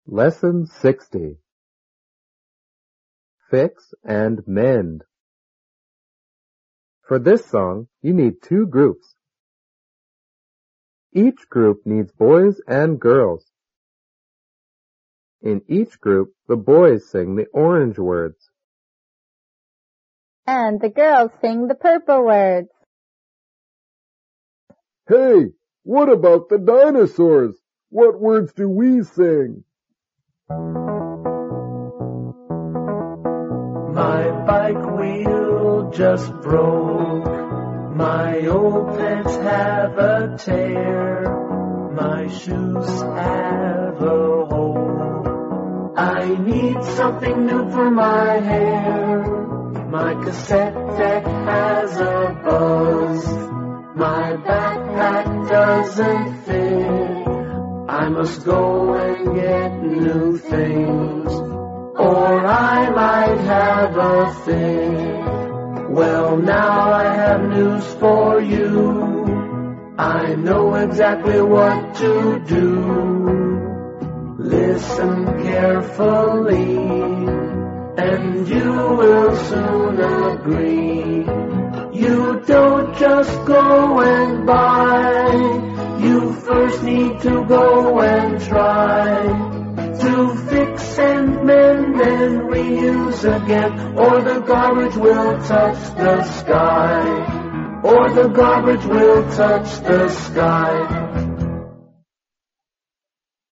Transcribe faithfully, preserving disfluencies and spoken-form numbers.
Lesson sixty. Fix and mend. For this song, you need two groups. Each group needs boys and girls. In each group, the boys sing the orange words. And the girls sing the purple words. Hey, what about the dinosaurs? What words do we sing? My bike wheel just broke. My old pants have a tear. My shoes have a hole. I need something new for my hair. My cassette deck has a buzz. My backpack doesn't fit. I must go and get new things, or I might have a fit. Well, now I have news for you. I know exactly what to do. Listen carefully, and you will soon agree. You don't just go and buy. You first need to go and try to fix and mend and reuse again, or the garbage will touch the sky, or the garbage will touch the sky.